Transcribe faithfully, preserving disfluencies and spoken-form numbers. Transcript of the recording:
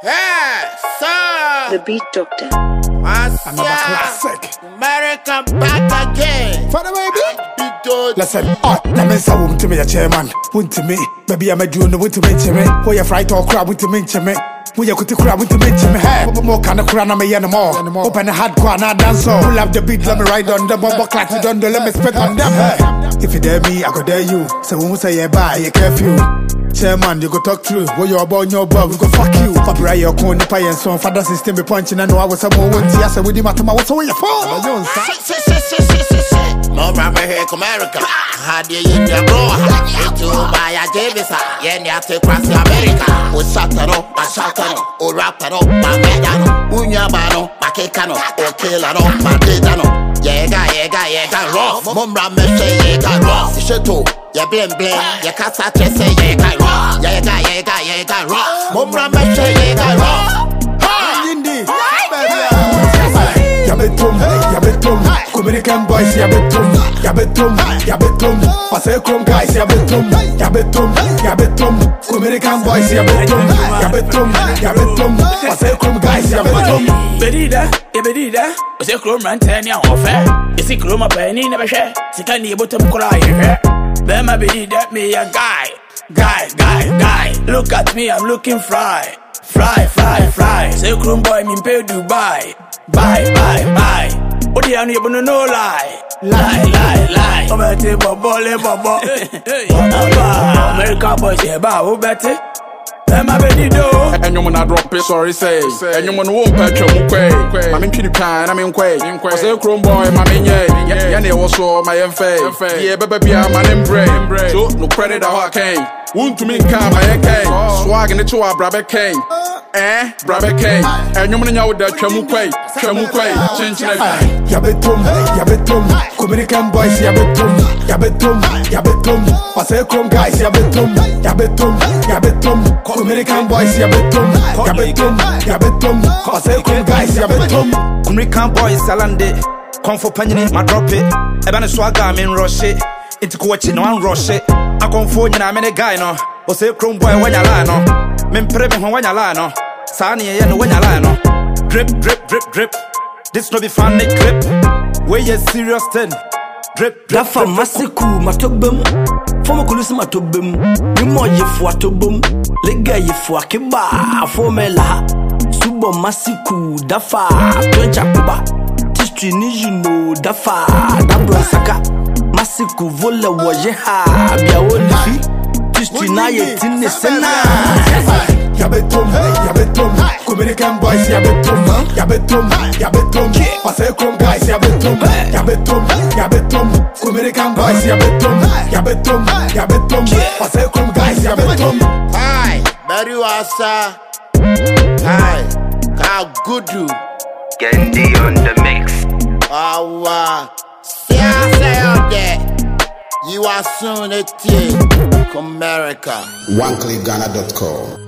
Hey, sir. The Beat Doctor. Another classic. American back again. For the baby. Beat Listen, oh, that means I want to be a chairman. Want to me, maybe I'm a junior, want to mention me. Where you fright or crab, want to mention me. When you could crab, want to mention me. Hey, more kind of crown, I'm a anymore. Open a hard crown, I dance so. Pull up the beat, let me ride on the bumper class, we don't do, let me spit on them. Hey, if you dare me, I could dare you. So when we say yeah, bye, you curfew. Chairman, you go talk through. Where you're born, your boy, we go fuck you. Fabra, your corn, the pie and son. Father system be punching. I know I was someone once. Yes, I would do my tomorrow. What's away your phone? More rapper here, America. How do you in your bro? Into by a Davisa. Yeah, you have to cross America. O Satano, a Satano, O Rapano, my Medano, Unyabano, Makekano, O Kilano, Madidano. Yega, yega, yega, rough. Mumra Meshe, yega, rough. Sheto. Ya blem blem, ya kasa trese yega raw. Yega yega yega raw. Mumra meshe yega raw. Ha! Yindi, ya betum, ya betum. American boys, ya betum, ya betum, ya betum. Pasay krom guys, ya betum, ya betum, ya betum. American boys, ya betum, ya betum, ya betum. Pasay krom guys, ya betum. Bedida, ya bedida. Pasay krom rantani ya ofe. Isi krom apeni na beshe. Sika ni botum kura ye. Bema be that me a guy, guy, guy, guy. Look at me, I'm looking fly, fly, fly, fly. Say chrome boy, me pay Dubai, bye, bye, bye. What do you need to no lie, lie, lie, lie. I'm at the bubble, bubble. American boys, yeah, ba, who bet it? Bema be do. And you wanna drop it, sorry, say. And you wanna won't patch your mukwe. I'm in Kitty Kine, I'm in Quay. Say chrome boy, my main yeah. Yeah, they also my M F A. Yeah, baby, I'm an embrace. So, no credit, how I came. Won't to me come, my came. Swagging it to our brother came. Eh, brother came. And you wanna know with that Chamukwe, Chamukwe, change it. Yabetum, Yabetum. American boys, Yabetum, Yabetum, Yabetum. Pasay krom guys, Yabetum, Yabetum, Yabetum. American boys, Yabetum, Yabetum, Yabetum. Pasay krom guys, Yabetum. American boys, Salande. Come for penny, my drop it. Ebane swagger, me rush it. Into coaching, no one rush it. I come for you, I'm a guy, no. Or say, chrome boy, when you lie, no. Men pray me when you lie, no. Sunny, and when you lie, no. Drip, drip, drip, drip. This no be funny clip. Where you serious then? Drip, drip, drip. Masiku, matobum. Former Kulus matobum. You more ye for tobum. Lega ye for kiba. Formela. Subo masiku, dafa. Pioncha kuba. Tistri nijuno, dafa. Dabron saka. Masiku vole woje ha. Bia olifi. Tistri na ye tine sena. Yabetum, Yabetum. American boys, Yabetum, Yabetum, Yabetum. Pasay krom guys, Yabetum, Yabetum, Yabetum. American boys, Yabetum, Yabetum, Yabetum. Pasay krom guys, Yabetum. Hi, Barry Wasa. Hi, how good you? Gendi on the mix. Oh, uh, see I say out there. You are soon a team, America. one click ghana dot com